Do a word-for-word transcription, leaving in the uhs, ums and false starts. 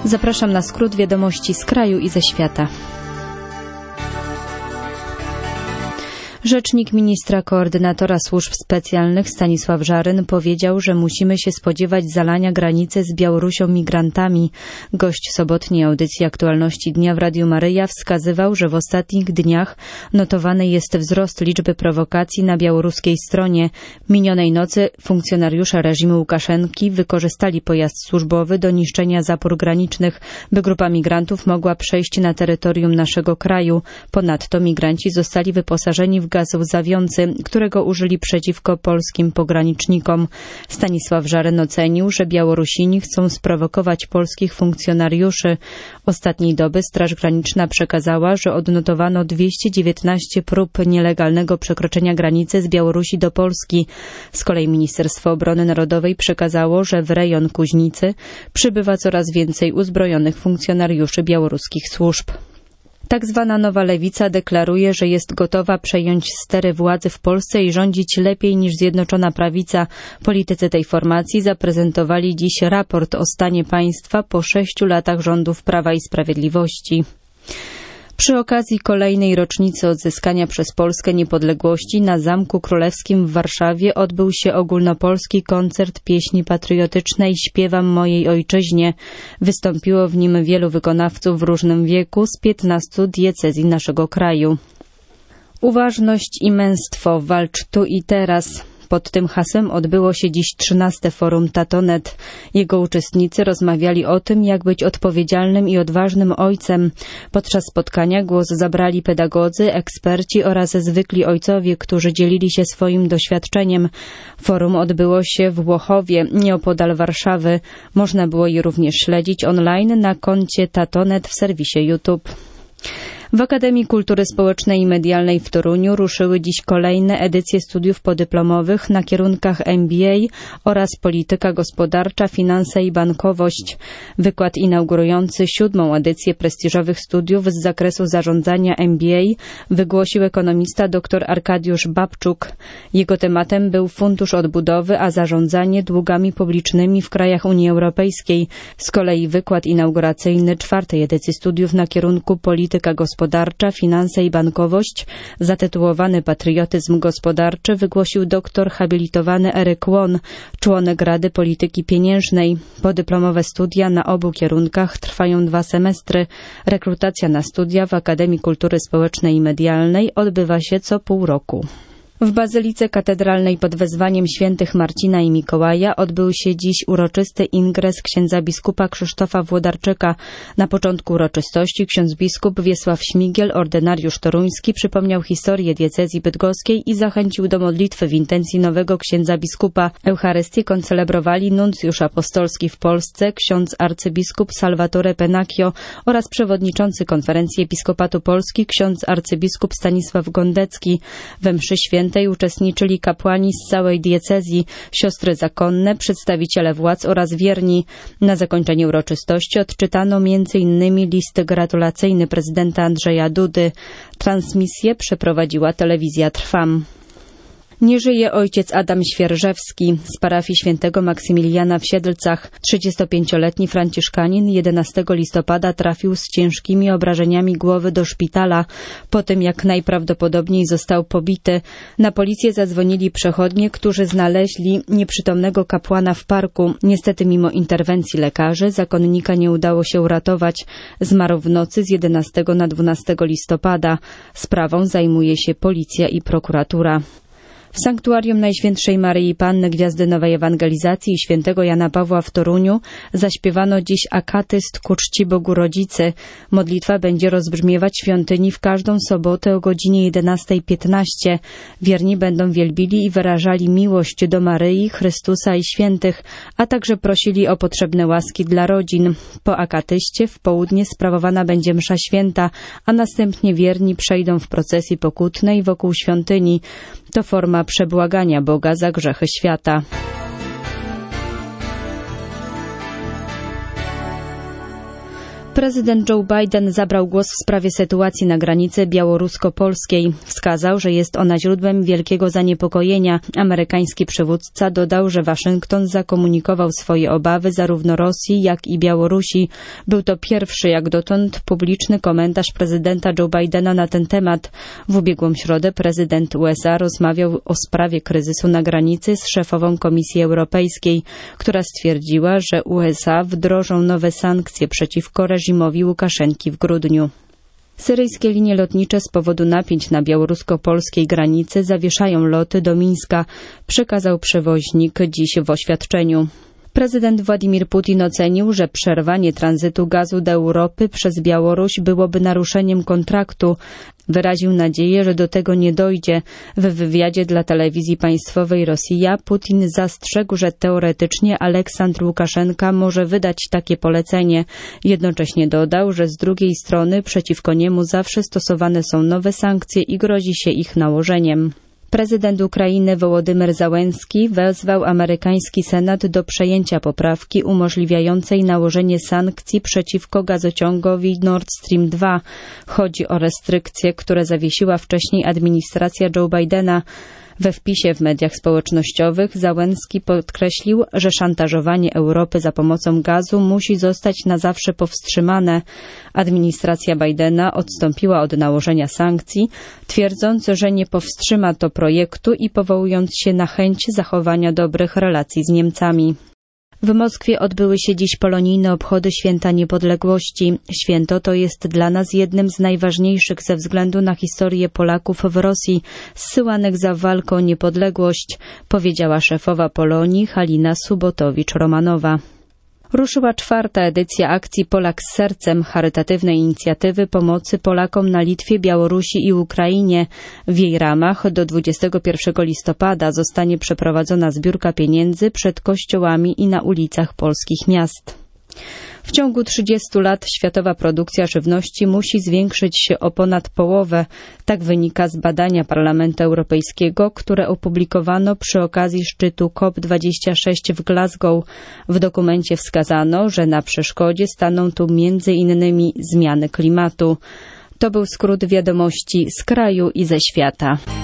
Zapraszam na skrót wiadomości z kraju i ze świata. Rzecznik ministra koordynatora służb specjalnych Stanisław Żaryn powiedział, że musimy się spodziewać zalania granicy z Białorusią migrantami. Gość sobotniej audycji Aktualności Dnia w Radiu Maryja wskazywał, że w ostatnich dniach notowany jest wzrost liczby prowokacji na białoruskiej stronie. Minionej nocy funkcjonariusze reżimu Łukaszenki wykorzystali pojazd służbowy do niszczenia zapór granicznych, by grupa migrantów mogła przejść na terytorium naszego kraju. Ponadto migranci zostali wyposażeni w gaz łzawiący, którego użyli przeciwko polskim pogranicznikom. Stanisław Żaryn ocenił, że Białorusini chcą sprowokować polskich funkcjonariuszy. Ostatniej doby Straż Graniczna przekazała, że odnotowano dwieście dziewiętnaście prób nielegalnego przekroczenia granicy z Białorusi do Polski. Z kolei Ministerstwo Obrony Narodowej przekazało, że w rejon Kuźnicy przybywa coraz więcej uzbrojonych funkcjonariuszy białoruskich służb. Tak zwana Nowa Lewica deklaruje, że jest gotowa przejąć stery władzy w Polsce i rządzić lepiej niż Zjednoczona Prawica. Politycy tej formacji zaprezentowali dziś raport o stanie państwa po sześciu latach rządów Prawa i Sprawiedliwości. Przy okazji kolejnej rocznicy odzyskania przez Polskę niepodległości na Zamku Królewskim w Warszawie odbył się ogólnopolski koncert pieśni patriotycznej Śpiewam mojej ojczyźnie. Wystąpiło w nim wielu wykonawców w różnym wieku z piętnastu diecezji naszego kraju. Uważność i męstwo, walcz tu i teraz. Pod tym hasłem odbyło się dziś trzynaste forum Tatonet. Jego uczestnicy rozmawiali o tym, jak być odpowiedzialnym i odważnym ojcem. Podczas spotkania głos zabrali pedagodzy, eksperci oraz zwykli ojcowie, którzy dzielili się swoim doświadczeniem. Forum odbyło się w Włochowie, nieopodal Warszawy. Można było je również śledzić online na koncie Tatonet w serwisie YouTube. W Akademii Kultury Społecznej i Medialnej w Toruniu ruszyły dziś kolejne edycje studiów podyplomowych na kierunkach M B A oraz polityka gospodarcza, finanse i bankowość. Wykład inaugurujący siódmą edycję prestiżowych studiów z zakresu zarządzania M B A wygłosił ekonomista dr Arkadiusz Babczuk. Jego tematem był Fundusz Odbudowy, a zarządzanie długami publicznymi w krajach Unii Europejskiej. Z kolei wykład inauguracyjny czwartej edycji studiów na kierunku polityka gospodarcza, Gospodarcza, finanse i bankowość, zatytułowany Patriotyzm gospodarczy, wygłosił doktor habilitowany Eryk Łon, członek Rady Polityki Pieniężnej. Podyplomowe studia na obu kierunkach trwają dwa semestry. Rekrutacja na studia w Akademii Kultury Społecznej i Medialnej odbywa się co pół roku. W Bazylice Katedralnej pod wezwaniem świętych Marcina i Mikołaja odbył się dziś uroczysty ingres księdza biskupa Krzysztofa Włodarczyka. Na początku uroczystości ksiądz biskup Wiesław Śmigiel, ordynariusz toruński, przypomniał historię diecezji bydgoskiej i zachęcił do modlitwy w intencji nowego księdza biskupa. Eucharystię koncelebrowali nuncjusz apostolski w Polsce, ksiądz arcybiskup Salvatore Pennacchio oraz przewodniczący Konferencji Episkopatu Polski, ksiądz arcybiskup Stanisław Gondecki. We mszy świętej uczestniczyli kapłani z całej diecezji, siostry zakonne, przedstawiciele władz oraz wierni. Na zakończenie uroczystości odczytano między innymi list gratulacyjny prezydenta Andrzeja Dudy. Transmisję przeprowadziła telewizja Trwam. Nie żyje ojciec Adam Świerżewski z parafii świętego Maksymiliana w Siedlcach. trzydziestopięcioletni franciszkanin jedenastego listopada trafił z ciężkimi obrażeniami głowy do szpitala po tym, jak najprawdopodobniej został pobity. Na policję zadzwonili przechodnie, którzy znaleźli nieprzytomnego kapłana w parku. Niestety mimo interwencji lekarzy zakonnika nie udało się uratować. Zmarł w nocy z jedenastego na dwunastego listopada. Sprawą zajmuje się policja i prokuratura. W sanktuarium Najświętszej Maryi Panny Gwiazdy Nowej Ewangelizacji i świętego Jana Pawła w Toruniu zaśpiewano dziś akatyst ku czci Bogu Rodzicy. Modlitwa będzie rozbrzmiewać w świątyni w każdą sobotę o godzinie jedenasta piętnaście. Wierni będą wielbili i wyrażali miłość do Maryi, Chrystusa i świętych, a także prosili o potrzebne łaski dla rodzin. Po akatyście w południe sprawowana będzie msza święta, a następnie wierni przejdą w procesji pokutnej wokół świątyni. To forma przebłagania Boga za grzechy świata. Prezydent Joe Biden zabrał głos w sprawie sytuacji na granicy białorusko-polskiej. Wskazał, że jest ona źródłem wielkiego zaniepokojenia. Amerykański przywódca dodał, że Waszyngton zakomunikował swoje obawy zarówno Rosji, jak i Białorusi. Był to pierwszy jak dotąd publiczny komentarz prezydenta Joe Bidena na ten temat. W ubiegłą środę prezydent U S A rozmawiał o sprawie kryzysu na granicy z szefową Komisji Europejskiej, która stwierdziła, że U S A wdrożą nowe sankcje przeciwko reżimowi Łukaszenki w grudniu. Syryjskie linie lotnicze z powodu napięć na białorusko-polskiej granicy zawieszają loty do Mińska, przekazał przewoźnik dziś w oświadczeniu. Prezydent Władimir Putin ocenił, że przerwanie tranzytu gazu do Europy przez Białoruś byłoby naruszeniem kontraktu. Wyraził nadzieję, że do tego nie dojdzie. W wywiadzie dla telewizji państwowej Rosja Putin zastrzegł, że teoretycznie Aleksandr Łukaszenka może wydać takie polecenie. Jednocześnie dodał, że z drugiej strony przeciwko niemu zawsze stosowane są nowe sankcje i grozi się ich nałożeniem. Prezydent Ukrainy Wołodymyr Załenski wezwał amerykański Senat do przejęcia poprawki umożliwiającej nałożenie sankcji przeciwko gazociągowi Nord Stream dwa. Chodzi o restrykcje, które zawiesiła wcześniej administracja Joe Bidena. We wpisie w mediach społecznościowych Załenski podkreślił, że szantażowanie Europy za pomocą gazu musi zostać na zawsze powstrzymane. Administracja Bidena odstąpiła od nałożenia sankcji, twierdząc, że nie powstrzyma to projektu i powołując się na chęć zachowania dobrych relacji z Niemcami. W Moskwie odbyły się dziś polonijne obchody Święta Niepodległości. Święto to jest dla nas jednym z najważniejszych ze względu na historię Polaków w Rosji, zsyłanych za walkę o niepodległość, powiedziała szefowa Polonii Halina Subotowicz-Romanowa. Ruszyła czwarta edycja akcji Polak z sercem, charytatywnej inicjatywy pomocy Polakom na Litwie, Białorusi i Ukrainie. W jej ramach do dwudziestego pierwszego listopada zostanie przeprowadzona zbiórka pieniędzy przed kościołami i na ulicach polskich miast. W ciągu trzydziestu lat światowa produkcja żywności musi zwiększyć się o ponad połowę. Tak wynika z badania Parlamentu Europejskiego, które opublikowano przy okazji szczytu COP dwadzieścia sześć w Glasgow. W dokumencie wskazano, że na przeszkodzie staną tu między innymi zmiany klimatu. To był skrót wiadomości z kraju i ze świata.